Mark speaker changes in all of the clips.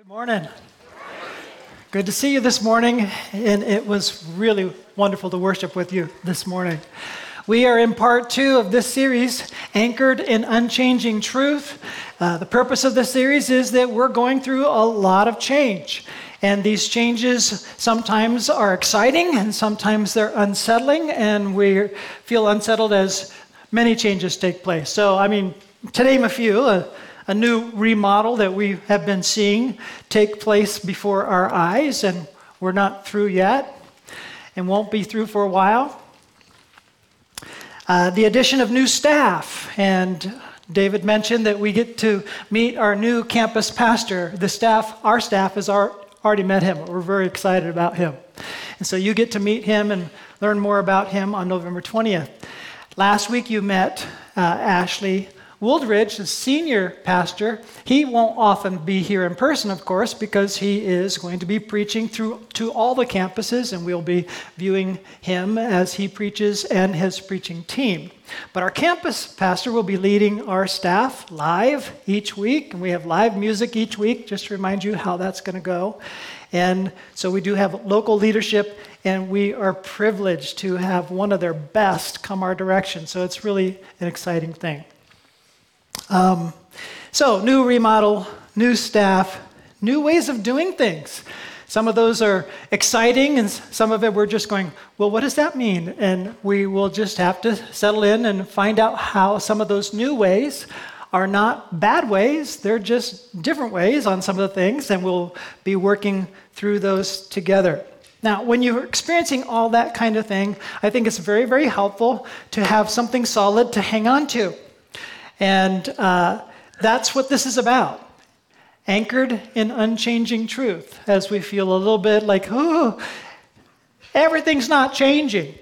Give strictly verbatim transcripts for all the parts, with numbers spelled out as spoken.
Speaker 1: Good morning. Good to see you this morning, and it was really wonderful to worship with you this morning. We are in part two of this series, Anchored in Unchanging Truth. Uh, the purpose of this series is that we're going through a lot of change, and these changes sometimes are exciting, and sometimes they're unsettling, and we feel unsettled as many changes take place. So, I mean, to name a few, uh, a new remodel that we have been seeing take place before our eyes, and we're not through yet and won't be through for a while. Uh, the addition of new staff, and David mentioned that we get to meet our new campus pastor. The staff, our staff has already met him. We're very excited about him. And so you get to meet him and learn more about him on November twentieth. Last week you met uh, Ashley Wooldridge, the senior pastor. He won't often be here in person, of course, because he is going to be preaching through to all the campuses, and we'll be viewing him as he preaches and his preaching team. But our campus pastor will be leading our staff live each week, and we have live music each week, just to remind you how that's going to go. And so we do have local leadership, and we are privileged to have one of their best come our direction. So it's really an exciting thing. Um, so, new remodel, new staff, new ways of doing things. Some of those are exciting, and some of it we're just going, well, what does that mean? And we will just have to settle in and find out how some of those new ways are not bad ways. They're just different ways on some of the things, and we'll be working through those together. Now, when you're experiencing all that kind of thing, I think it's very, very helpful to have something solid to hang on to. And uh, that's what this is about. Anchored in unchanging truth, as we feel a little bit like, oh, everything's not changing.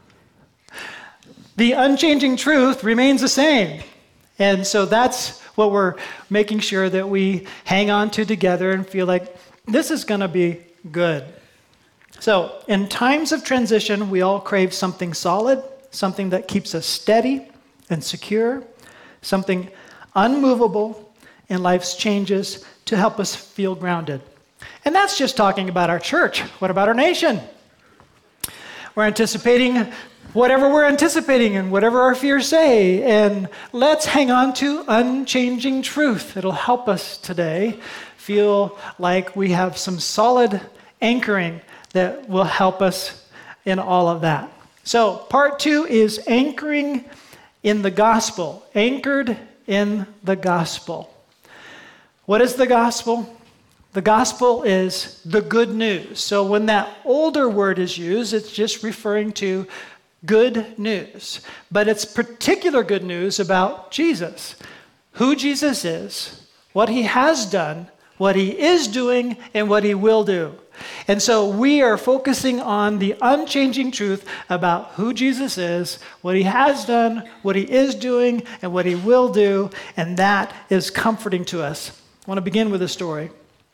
Speaker 1: The unchanging truth remains the same. And so that's what we're making sure that we hang on to together and feel like this is going to be good. So in times of transition, we all crave something solid, something that keeps us steady and secure, something unmovable in life's changes to help us feel grounded. And that's just talking about our church. What about our nation? We're anticipating whatever we're anticipating and whatever our fears say, and let's hang on to unchanging truth. It'll help us today feel like we have some solid anchoring that will help us in all of that. So part two is anchoring in the gospel, anchored in the gospel. What is the gospel? The gospel is the good news. So when that older word is used, it's just referring to good news. But it's particular good news about Jesus, who Jesus is, what he has done, what he is doing, and what he will do. And so we are focusing on the unchanging truth about who Jesus is, what he has done, what he is doing, and what he will do, and that is comforting to us. I want to begin with a story.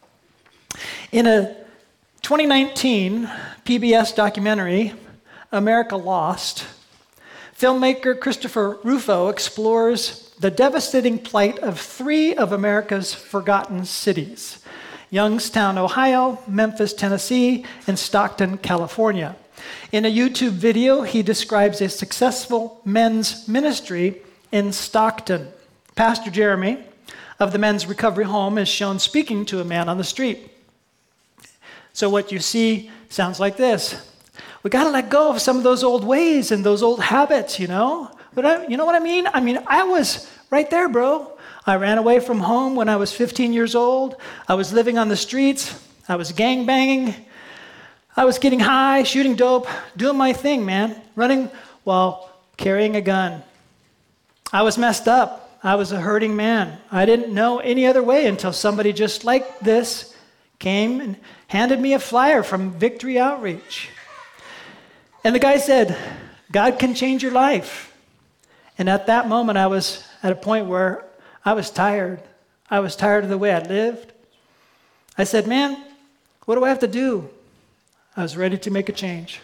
Speaker 1: In a twenty nineteen P B S documentary, America Lost, filmmaker Christopher Rufo explores the devastating plight of three of America's forgotten cities: Youngstown, Ohio, Memphis, Tennessee, and Stockton, California. In a YouTube video, he describes a successful men's ministry in Stockton. Pastor Jeremy of the Men's Recovery Home is shown speaking to a man on the street. So what you see sounds like this. We got to let go of some of those old ways and those old habits, you know? But I, you know what I mean? I mean, I was right there, bro. I ran away from home when I was fifteen years old. I was living on the streets. I was gangbanging. I was getting high, shooting dope, doing my thing, man, running while carrying a gun. I was messed up. I was a hurting man. I didn't know any other way until somebody just like this came and handed me a flyer from Victory Outreach. And the guy said, God can change your life. And at that moment, I was at a point where I was tired. I was tired of the way I lived. I said, man, what do I have to do? I was ready to make a change.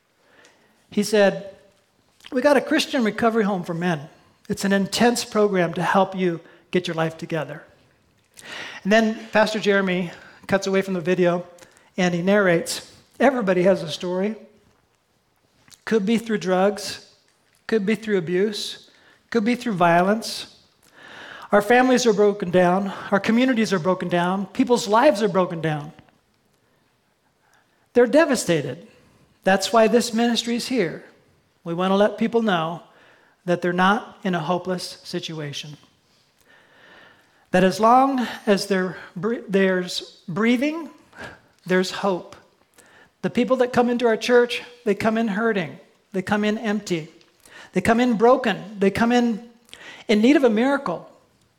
Speaker 1: He said, we got a Christian recovery home for men. It's an intense program to help you get your life together. And then Pastor Jeremy cuts away from the video, and he narrates, everybody has a story. Could be through drugs, could be through abuse, could be through violence. Our families are broken down, our communities are broken down, people's lives are broken down. They're devastated. That's why this ministry is here. We want to let people know that they're not in a hopeless situation. That as long as there, there's breathing, there's hope. The people that come into our church, they come in hurting. They come in empty. They come in broken. They come in in need of a miracle.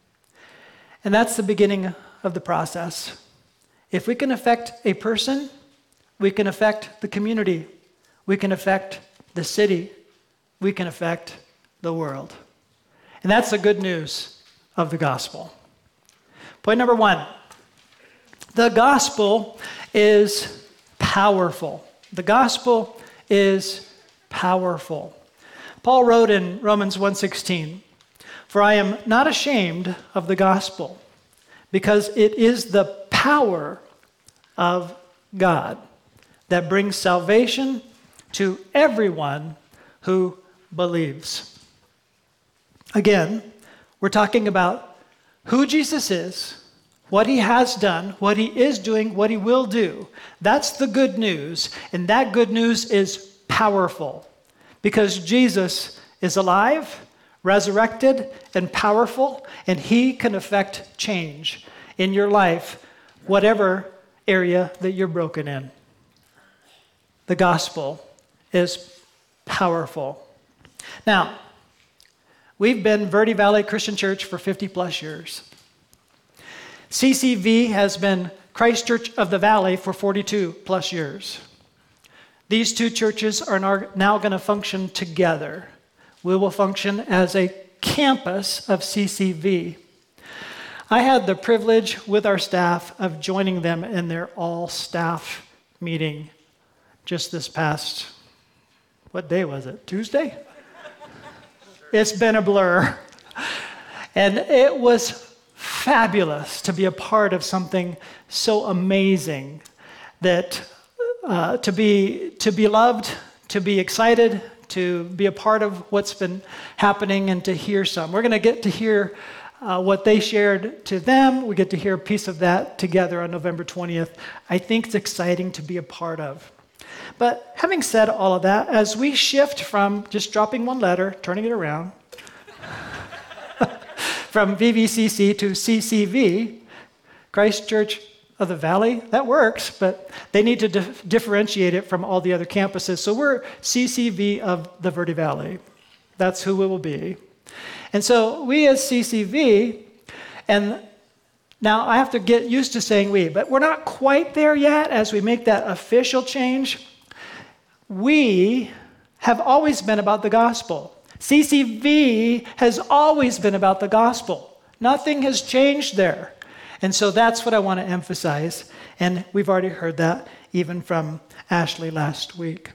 Speaker 1: And that's the beginning of the process. If we can affect a person, we can affect the community. We can affect the city. We can affect the world. And that's the good news of the gospel. Point number one, the gospel is powerful. The gospel is powerful. Paul wrote in Romans one sixteen, "For I am not ashamed of the gospel, because it is the power of God that brings salvation to everyone who believes." Again, we're talking about who Jesus is, what he has done, what he is doing, what he will do. That's the good news, and that good news is powerful because Jesus is alive, resurrected, and powerful, and he can affect change in your life, whatever area that you're broken in. The gospel is powerful. Now, we've been Verde Valley Christian Church for fifty plus years. C C V has been Christ Church of the Valley for forty-two plus years. These two churches are now going to function together. We will function as a campus of C C V. I had the privilege with our staff of joining them in their all-staff meeting just this past, what day was it? Tuesday? It's been a blur. And it was fabulous to be a part of something so amazing, that uh, to be to be loved, to be excited, to be a part of what's been happening, and to hear some. We're going to get to hear uh, what they shared to them. We get to hear a piece of that together on November twentieth. I think it's exciting to be a part of. But having said all of that, as we shift from just dropping one letter, turning it around, from V V C C to C C V, Christ Church of the Valley, that works, but they need to dif- differentiate it from all the other campuses. So we're C C V of the Verde Valley. That's who we will be. And so we as C C V, and now I have to get used to saying we, but we're not quite there yet as we make that official change. We have always been about the gospel. C C V has always been about the gospel. Nothing has changed there. And so that's what I want to emphasize. And we've already heard that even from Ashley last week.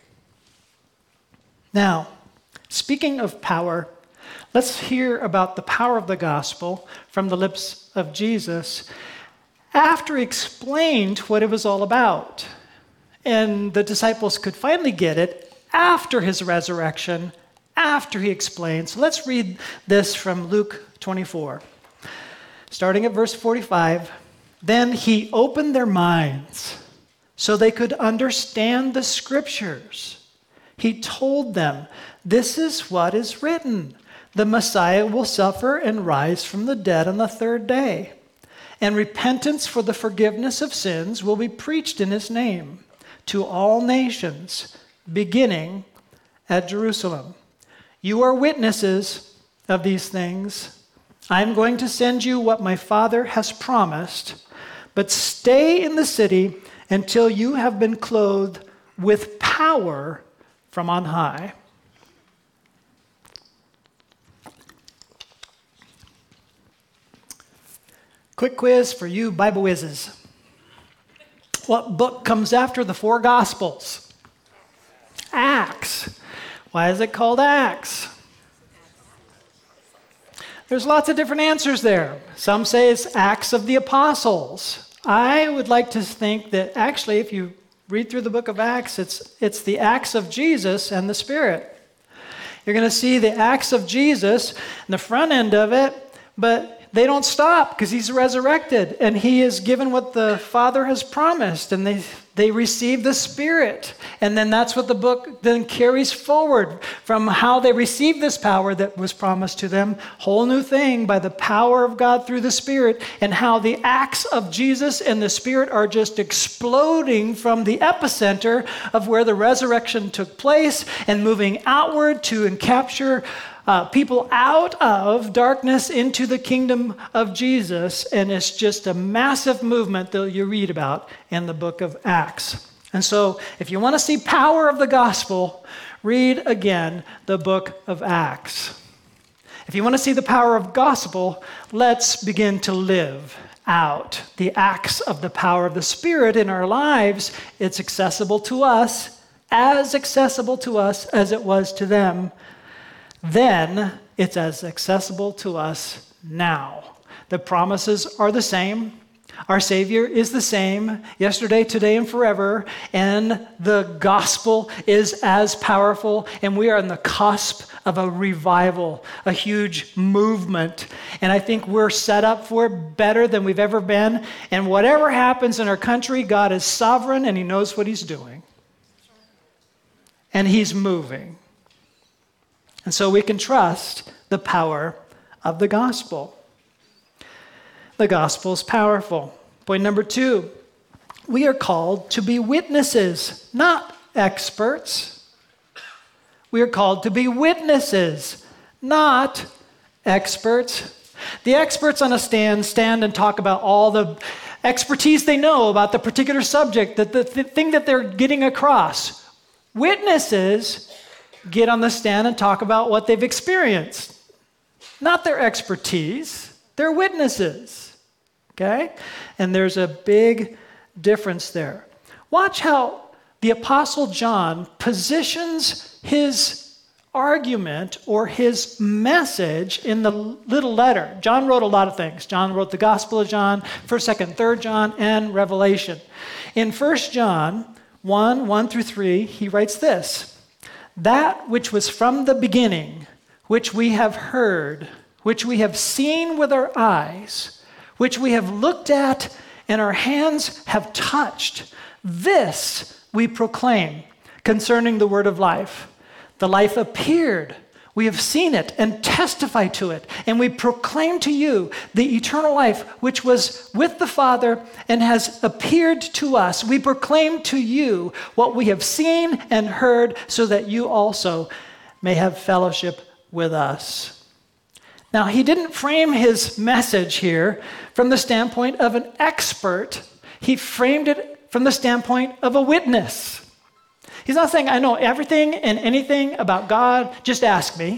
Speaker 1: Now, speaking of power, let's hear about the power of the gospel from the lips of Jesus after he explained what it was all about. And the disciples could finally get it after his resurrection, after he explained. So let's read this from Luke twenty-four. Starting at verse forty-five, "Then he opened their minds so they could understand the scriptures. He told them, 'This is what is written. The Messiah will suffer and rise from the dead on the third day. And repentance for the forgiveness of sins will be preached in his name to all nations, beginning at Jerusalem. You are witnesses of these things. I am going to send you what my Father has promised, but stay in the city until you have been clothed with power from on high.'" Quick quiz for you Bible whizzes. What book comes after the four Gospels? Acts. Why is it called Acts? There's lots of different answers there. Some say it's Acts of the Apostles. I would like to think that actually, if you read through the book of Acts, it's, it's the acts of Jesus and the Spirit. You're going to see the acts of Jesus in the front end of it, but they don't stop because he's resurrected and he is given what the Father has promised, and they, they receive the Spirit. And then that's what the book then carries forward from how they received this power that was promised to them. Whole new thing by the power of God through the Spirit, and how the acts of Jesus and the Spirit are just exploding from the epicenter of where the resurrection took place and moving outward to and capture Uh, people out of darkness into the kingdom of Jesus, and it's just a massive movement that you read about in the book of Acts. And so, if you want to see power of the gospel, read again the book of Acts. If you want to see the power of gospel, let's begin to live out the acts of the power of the Spirit in our lives. It's accessible to us, as accessible to us as it was to them. Then it's as accessible to us now. The promises are the same. Our Savior is the same yesterday, today, and forever. And the gospel is as powerful. And we are on the cusp of a revival, a huge movement. And I think we're set up for it better than we've ever been. And whatever happens in our country, God is sovereign and he knows what he's doing. And he's moving. And so we can trust the power of the gospel. The gospel is powerful. Point number two, we are called to be witnesses, not experts. We are called to be witnesses, not experts. The experts on a stand stand and talk about all the expertise they know about the particular subject, that the th- thing that they're getting across. Witnesses get on the stand and talk about what they've experienced, not their expertise. They're witnesses, okay? And there's a big difference there. Watch how the Apostle John positions his argument or his message in the little letter. John wrote a lot of things. John wrote the Gospel of John, first, second, third John, and Revelation. In First John one, one through three, he writes this: that which was from the beginning, which we have heard, which we have seen with our eyes, which we have looked at and our hands have touched, this we proclaim concerning the word of life. The life appeared. We have seen it and testify to it, and we proclaim to you the eternal life which was with the Father and has appeared to us. We proclaim to you what we have seen and heard, so that you also may have fellowship with us. Now, he didn't frame his message here from the standpoint of an expert. He framed it from the standpoint of a witness. He's not saying, I know everything and anything about God, just ask me.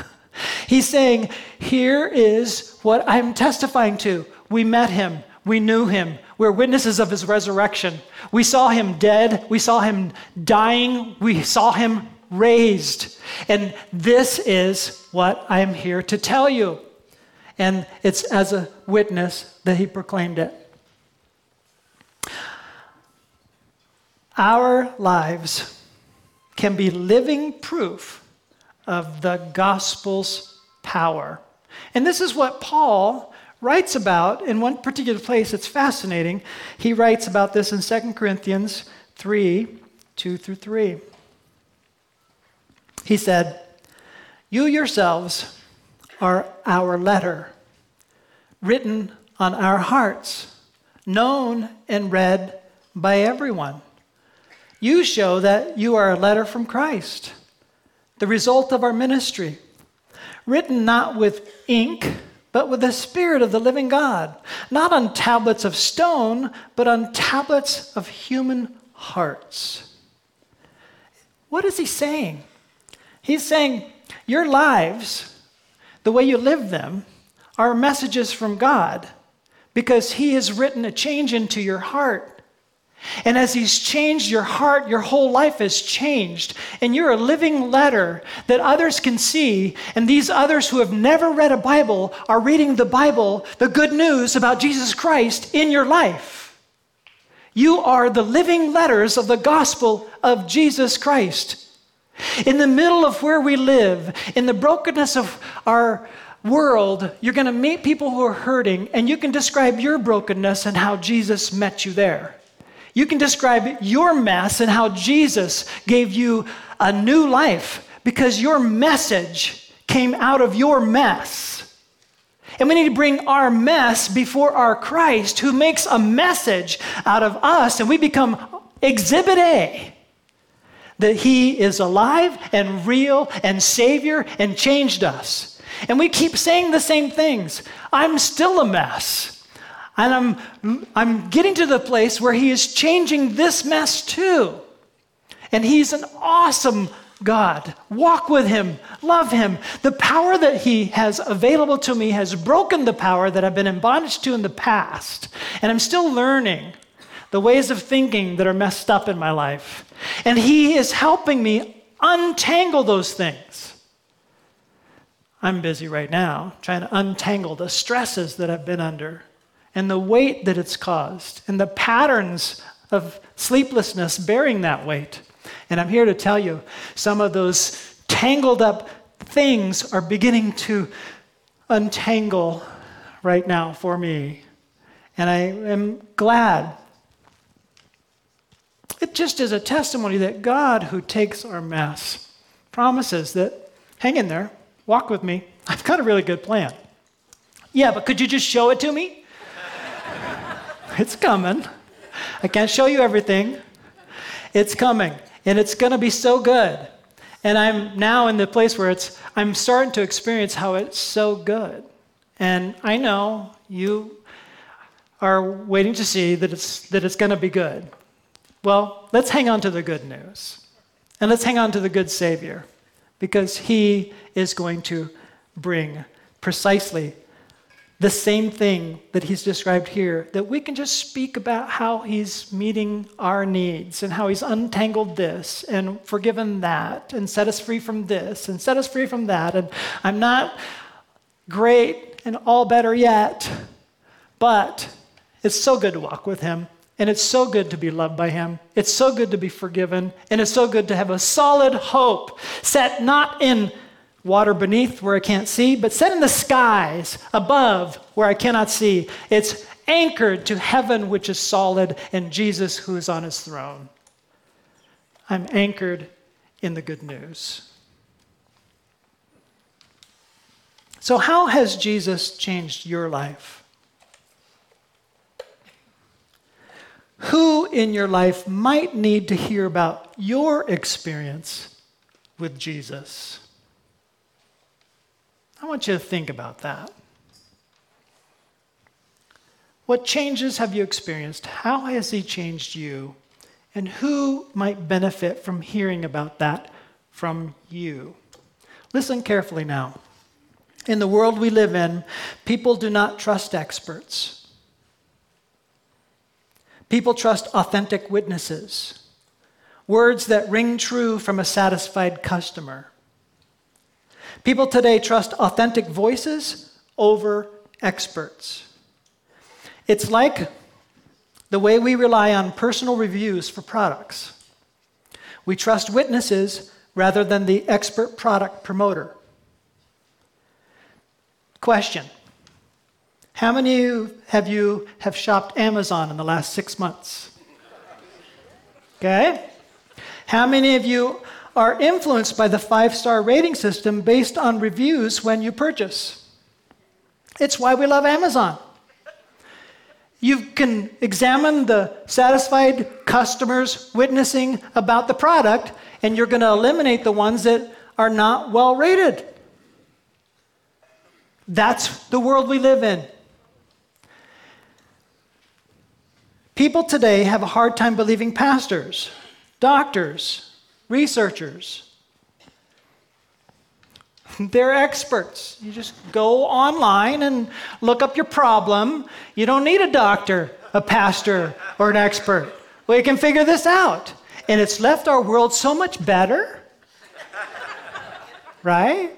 Speaker 1: He's saying, here is what I'm testifying to. We met him. We knew him. We're witnesses of his resurrection. We saw him dead. We saw him dying. We saw him raised. And this is what I am here to tell you. And it's as a witness that he proclaimed it. Our lives can be living proof of the gospel's power. And this is what Paul writes about in one particular place. It's fascinating. He writes about this in Second Corinthians three, two through three. He said, you yourselves are our letter, written on our hearts, known and read by everyone. You show that you are a letter from Christ, the result of our ministry, written not with ink, but with the Spirit of the living God, not on tablets of stone, but on tablets of human hearts. What is he saying? He's saying your lives, the way you live them, are messages from God, because he has written a change into your heart. And as he's changed your heart, your whole life has changed. And you're a living letter that others can see. And these others who have never read a Bible are reading the Bible, the good news about Jesus Christ in your life. You are the living letters of the gospel of Jesus Christ. In the middle of where we live, in the brokenness of our world, you're going to meet people who are hurting, and you can describe your brokenness and how Jesus met you there. You can describe your mess and how Jesus gave you a new life because your message came out of your mess. And we need to bring our mess before our Christ, who makes a message out of us, and we become Exhibit A, that he is alive and real and Savior and changed us. And we keep saying the same things. I'm still a mess. And I'm, I'm getting to the place where he is changing this mess too. And he's an awesome God. Walk with him. Love him. The power that he has available to me has broken the power that I've been in bondage to in the past. And I'm still learning the ways of thinking that are messed up in my life. And he is helping me untangle those things. I'm busy right now trying to untangle the stresses that I've been under and the weight that it's caused and the patterns of sleeplessness bearing that weight. And I'm here to tell you, some of those tangled up things are beginning to untangle right now for me. And I am glad. It just is a testimony that God, who takes our mess, promises that, hang in there, walk with me. I've got a really good plan. Yeah, but could you just show it to me? It's coming. I can't show you everything. It's coming. And it's going to be so good. And I'm now in the place where it's, I'm starting to experience how it's so good. And I know you are waiting to see that it's, that it's going to be good. Well, let's hang on to the good news. And let's hang on to the good Savior. Because he is going to bring precisely the same thing that he's described here, that we can just speak about how he's meeting our needs and how he's untangled this and forgiven that and set us free from this and set us free from that. And I'm not great and all better yet, but it's so good to walk with him. And it's so good to be loved by him. It's so good to be forgiven. And it's so good to have a solid hope set not in water beneath where I can't see, but set in the skies above where I cannot see. It's anchored to heaven, which is solid, and Jesus, who is on his throne. I'm anchored in the good news. So how has Jesus changed your life? Who in your life might need to hear about your experience with Jesus? I want you to think about that. What changes have you experienced? How has he changed you? And who might benefit from hearing about that from you? Listen carefully now. In the world we live in, people do not trust experts. People trust authentic witnesses, words that ring true from a satisfied customer. People today trust authentic voices over experts. It's like the way we rely on personal reviews for products. We trust witnesses rather than the expert product promoter. Question. How many of you have you have shopped Amazon in the last six months? Okay. How many of you are influenced by the five-star rating system based on reviews when you purchase? It's why we love Amazon. You can examine the satisfied customers witnessing about the product, and you're going to eliminate the ones that are not well rated. That's the world we live in. People today have a hard time believing pastors, doctors, researchers. They're experts. You just go online and look up your problem. You don't need a doctor, a pastor, or an expert. We can figure this out. And it's left our world so much better. Right?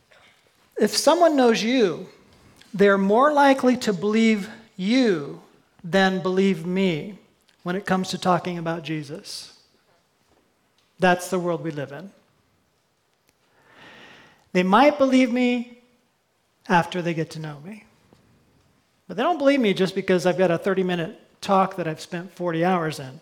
Speaker 1: If someone knows you, they're more likely to believe you then believe me when it comes to talking about Jesus. That's the world we live in. They might believe me after they get to know me. But they don't believe me just because I've got a thirty-minute talk that I've spent forty hours in.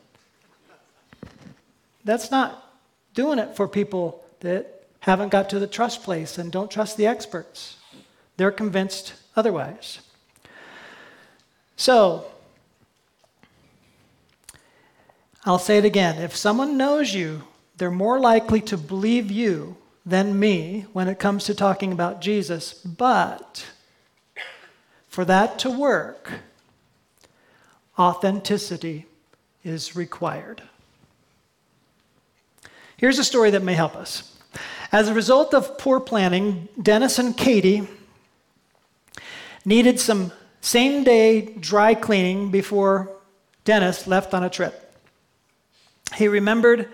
Speaker 1: That's not doing it for people that haven't got to the trust place and don't trust the experts. They're convinced otherwise. So, I'll say it again. If someone knows you, they're more likely to believe you than me when it comes to talking about Jesus. But for that to work, authenticity is required. Here's a story that may help us. As a result of poor planning, Dennis and Katie needed some same-day dry cleaning before Dennis left on a trip. He remembered,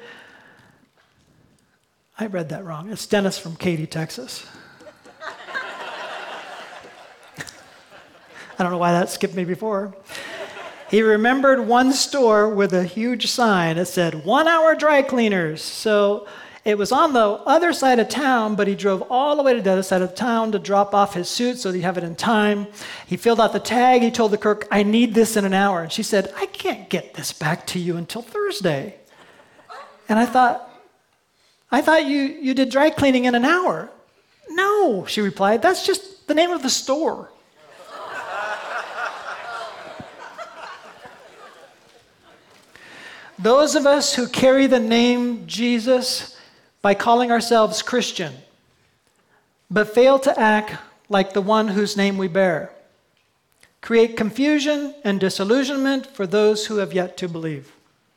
Speaker 1: I read that wrong. It's Dennis from Katy, Texas. I don't know why that skipped me before. He remembered one store with a huge sign. It said, one hour dry cleaners. So it was on the other side of town, but he drove all the way to the other side of town to drop off his suit so that he'd have it in time. He filled out the tag. He told the clerk, I need this in an hour. And she said, I can't get this back to you until Thursday. And I thought, I thought you, you did dry cleaning in an hour. No, she replied, that's just the name of the store. Those of us who carry the name Jesus by calling ourselves Christian, but fail to act like the one whose name we bear, create confusion and disillusionment for those who have yet to believe.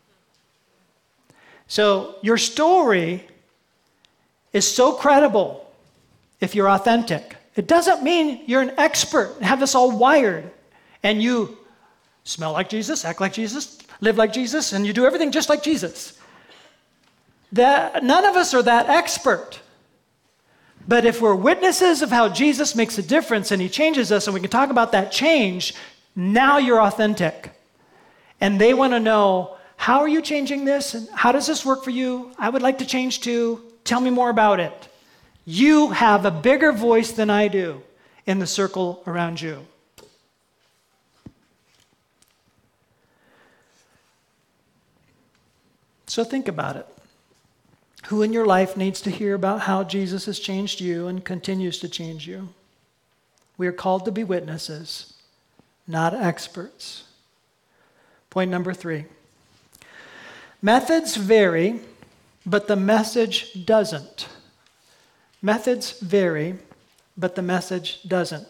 Speaker 1: So your story is so credible if you're authentic. It doesn't mean you're an expert and have this all wired and you smell like Jesus, act like Jesus, live like Jesus, and you do everything just like Jesus. That, none of us are that expert. But if we're witnesses of how Jesus makes a difference and he changes us, and we can talk about that change, now you're authentic. And they want to know, how are you changing this? And how does this work for you? I would like to change too. Tell me more about it. You have a bigger voice than I do in the circle around you. So think about it. Who in your life needs to hear about how Jesus has changed you and continues to change you? We are called to be witnesses, not experts. Point number three. Methods vary, but the message doesn't. Methods vary, but the message doesn't.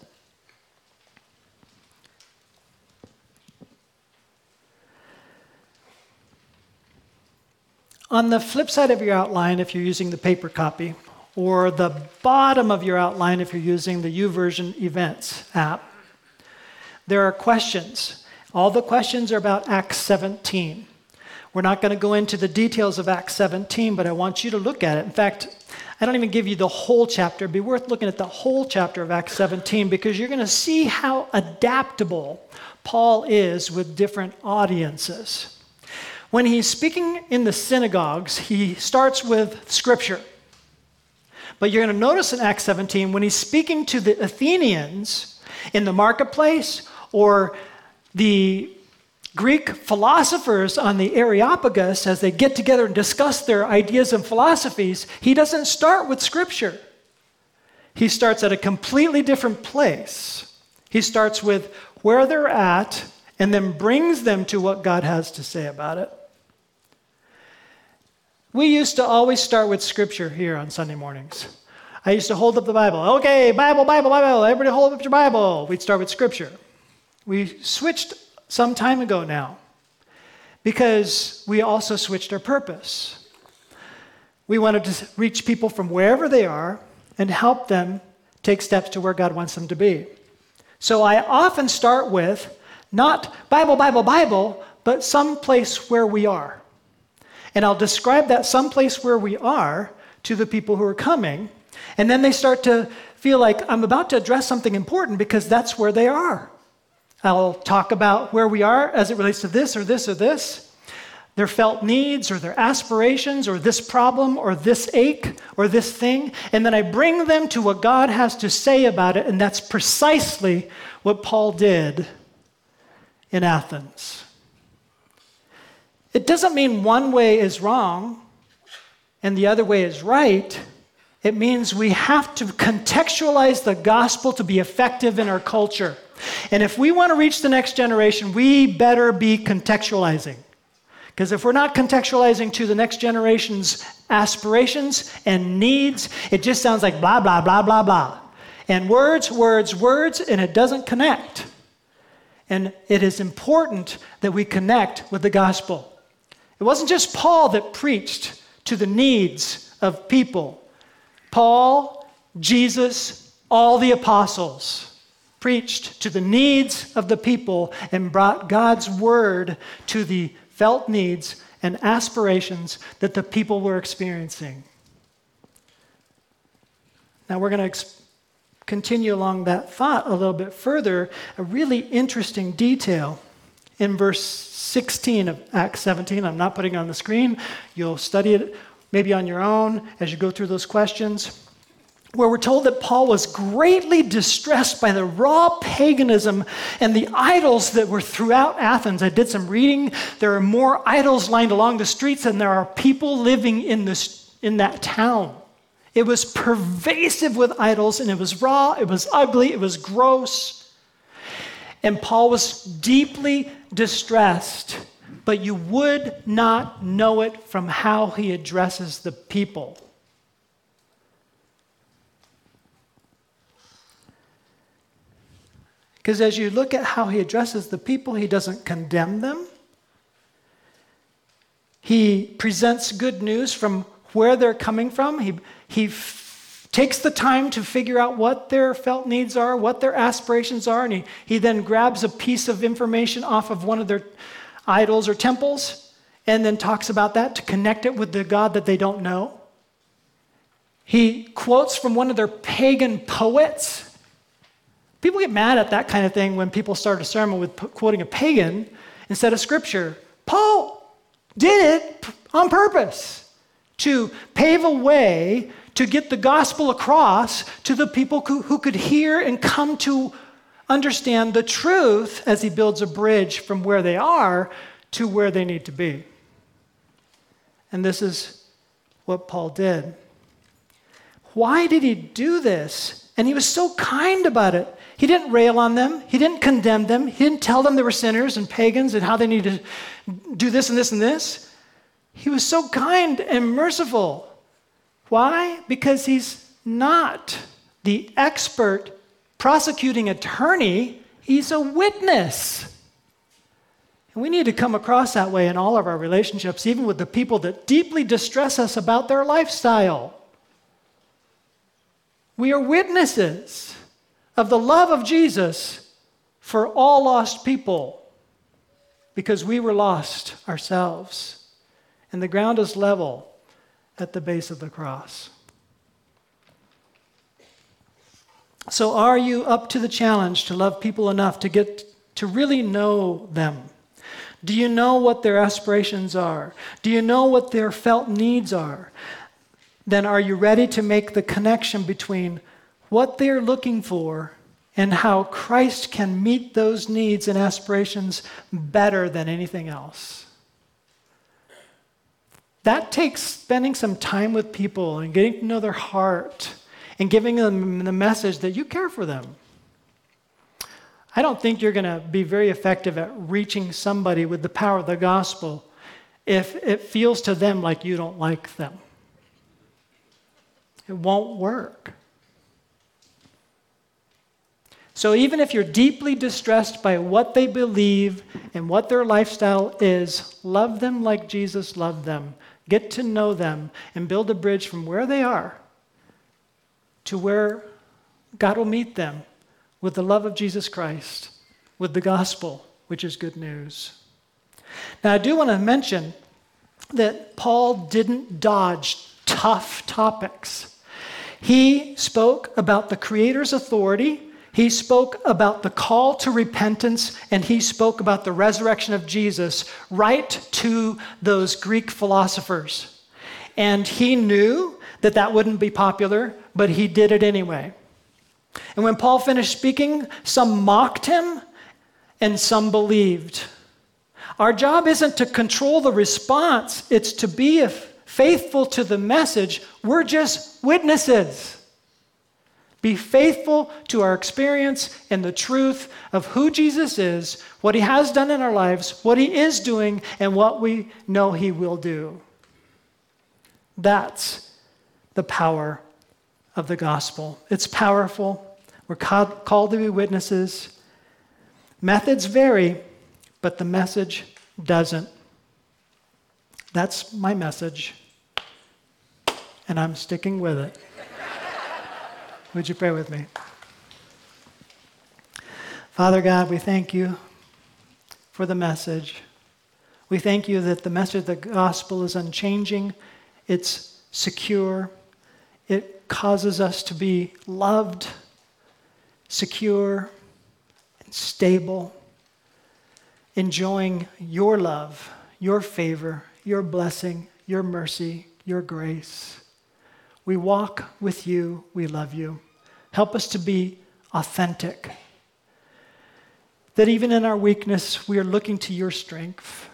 Speaker 1: On the flip side of your outline, if you're using the paper copy, or the bottom of your outline if you're using the YouVersion Events app, there are questions. All the questions are about Acts seventeen. We're not going to go into the details of Acts seventeen, but I want you to look at it. In fact, I don't even give you the whole chapter. It'd be worth looking at the whole chapter of Acts seventeen because you're going to see how adaptable Paul is with different audiences. When he's speaking in the synagogues, he starts with Scripture. But you're going to notice in Acts seventeen, when he's speaking to the Athenians in the marketplace or the Greek philosophers on the Areopagus as they get together and discuss their ideas and philosophies, he doesn't start with Scripture. He starts at a completely different place. He starts with where they're at and then brings them to what God has to say about it. We used to always start with Scripture here on Sunday mornings. I used to hold up the Bible. Okay, Bible, Bible, Bible. Everybody hold up your Bible. We'd start with Scripture. We switched some time ago now because we also switched our purpose. We wanted to reach people from wherever they are and help them take steps to where God wants them to be. So I often start with not Bible, Bible, Bible, but some place where we are. And I'll describe that someplace where we are to the people who are coming. And then they start to feel like I'm about to address something important because that's where they are. I'll talk about where we are as it relates to this or this or this, their felt needs or their aspirations or this problem or this ache or this thing, and then I bring them to what God has to say about it, and that's precisely what Paul did in Athens. It doesn't mean one way is wrong and the other way is right. It means we have to contextualize the gospel to be effective in our culture. And if we want to reach the next generation, we better be contextualizing. Because if we're not contextualizing to the next generation's aspirations and needs, it just sounds like blah, blah, blah, blah, blah. And words, words, words, and it doesn't connect. And it is important that we connect with the gospel. It wasn't just Paul that preached to the needs of people. Paul, Jesus, all the apostles preached to the needs of the people and brought God's word to the felt needs and aspirations that the people were experiencing. Now we're going to ex- continue along that thought a little bit further. A really interesting detail in verse sixteen of Acts seventeen. I'm not putting it on the screen. You'll study it maybe on your own as you go through those questions, where we're told that Paul was greatly distressed by the raw paganism and the idols that were throughout Athens. I did some reading. There are more idols lined along the streets than there are people living in, this, in that town. It was pervasive with idols, and it was raw, it was ugly, it was gross. And Paul was deeply distressed, but you would not know it from how he addresses the people. Because as you look at how he addresses the people, he doesn't condemn them. He presents good news from where they're coming from. He, he f- takes the time to figure out what their felt needs are, what their aspirations are, and he, he then grabs a piece of information off of one of their idols or temples and then talks about that to connect it with the God that they don't know. He quotes from one of their pagan poets. People get mad at that kind of thing when people start a sermon with p- quoting a pagan instead of scripture. Paul did it on purpose to pave a way to get the gospel across to the people who, who could hear and come to understand the truth as he builds a bridge from where they are to where they need to be. And this is what Paul did. Why did he do this? And he was so kind about it. He didn't rail on them. He didn't condemn them. He didn't tell them they were sinners and pagans and how they needed to do this and this and this. He was so kind and merciful. Why? Because he's not the expert prosecuting attorney. He's a witness. And we need to come across that way in all of our relationships, even with the people that deeply distress us about their lifestyle. We are witnesses of the love of Jesus for all lost people because we were lost ourselves. And the ground is level at the base of the cross. So are you up to the challenge to love people enough to get to really know them? Do you know what their aspirations are? Do you know what their felt needs are? Then are you ready to make the connection between what they're looking for and how Christ can meet those needs and aspirations better than anything else? That takes spending some time with people and getting to know their heart and giving them the message that you care for them. I don't think you're going to be very effective at reaching somebody with the power of the gospel if it feels to them like you don't like them. It won't work. So even if you're deeply distressed by what they believe and what their lifestyle is, love them like Jesus loved them. Get to know them and build a bridge from where they are to where God will meet them with the love of Jesus Christ, with the gospel, which is good news. Now, I do want to mention that Paul didn't dodge tough topics. He spoke about the Creator's authority. He spoke about the call to repentance, and he spoke about the resurrection of Jesus right to those Greek philosophers. And he knew that that wouldn't be popular, but he did it anyway. And when Paul finished speaking, some mocked him and some believed. Our job isn't to control the response, it's to be faithful to the message. We're just witnesses. Be faithful to our experience and the truth of who Jesus is, what he has done in our lives, what he is doing, and what we know he will do. That's the power of the gospel. It's powerful. We're called, called to be witnesses. Methods vary, but the message doesn't. That's my message, and I'm sticking with it. Would you pray with me? Father God, we thank you for the message. We thank you that the message of the gospel is unchanging. It's secure. It causes us to be loved, secure, and stable, enjoying your love, your favor, your blessing, your mercy, your grace. We walk with you. We love you. Help us to be authentic. That even in our weakness, we are looking to your strength.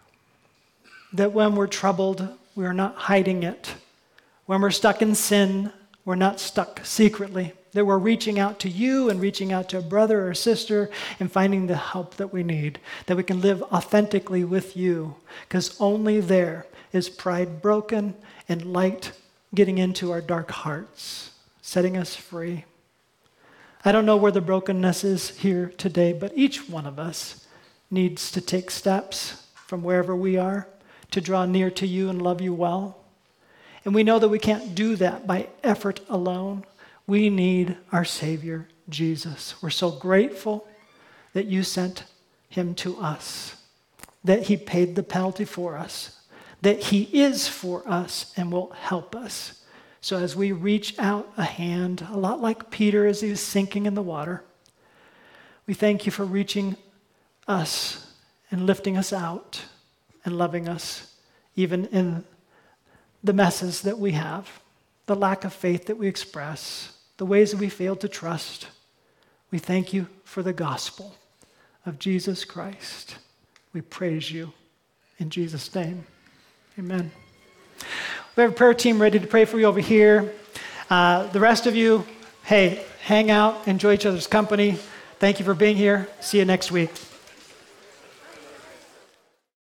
Speaker 1: That when we're troubled, we are not hiding it. When we're stuck in sin, we're not stuck secretly. That we're reaching out to you and reaching out to a brother or sister and finding the help that we need. That we can live authentically with you. Because only there is pride broken and light getting into our dark hearts, setting us free. I don't know where the brokenness is here today, but each one of us needs to take steps from wherever we are to draw near to you and love you well. And we know that we can't do that by effort alone. We need our Savior, Jesus. We're so grateful that you sent him to us, that he paid the penalty for us, that he is for us and will help us. So as we reach out a hand, a lot like Peter as he was sinking in the water, we thank you for reaching us and lifting us out and loving us, even in the messes that we have, the lack of faith that we express, the ways that we fail to trust. We thank you for the gospel of Jesus Christ. We praise you in Jesus' name. Amen. We have a prayer team ready to pray for you over here. Uh, the rest of you, hey, hang out, enjoy each other's company. Thank you for being here. See you next week.